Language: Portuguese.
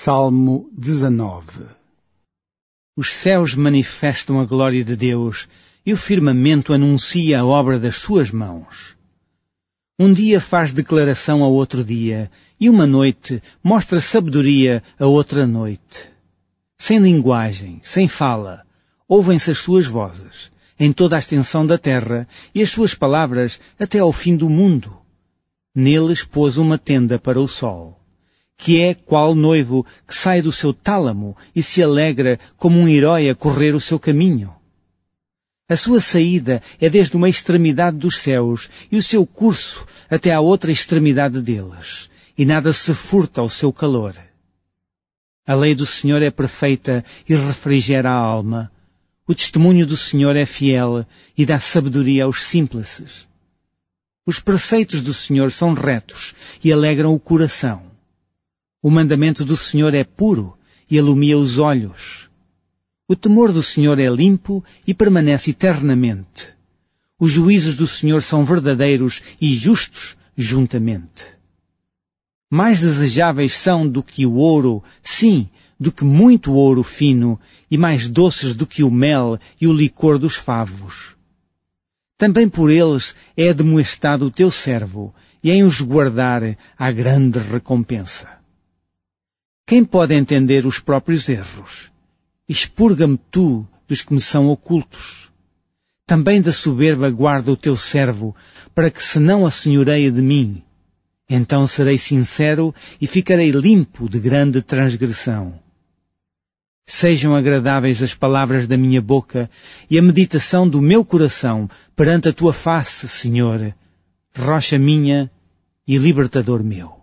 Salmo 19. Os céus manifestam a glória de Deus e o firmamento anuncia a obra das suas mãos. Um dia faz declaração a outro dia, e uma noite mostra sabedoria a outra noite. Sem linguagem, sem fala, ouvem-se as suas vozes, em toda a extensão da terra, e as suas palavras até ao fim do mundo. Neles pôs uma tenda para o sol, que é qual noivo que sai do seu tálamo e se alegra como um herói a correr o seu caminho. A sua saída é desde uma extremidade dos céus e o seu curso até à outra extremidade deles, e nada se furta ao seu calor. A lei do Senhor é perfeita e refrigera a alma. O testemunho do Senhor é fiel e dá sabedoria aos simples. Os preceitos do Senhor são retos e alegram o coração. O mandamento do Senhor é puro e alumia os olhos. O temor do Senhor é limpo e permanece eternamente. Os juízos do Senhor são verdadeiros e justos juntamente. Mais desejáveis são do que o ouro, sim, do que muito ouro fino, e mais doces do que o mel e o licor dos favos. Também por eles é admoestado o teu servo, e em os guardar há grande recompensa. Quem pode entender os próprios erros? Expurga-me tu dos que me são ocultos. Também da soberba guarda o teu servo, para que se não assenhoreie de mim. Então serei sincero e ficarei limpo de grande transgressão. Sejam agradáveis as palavras da minha boca e a meditação do meu coração perante a tua face, Senhor, rocha minha e libertador meu.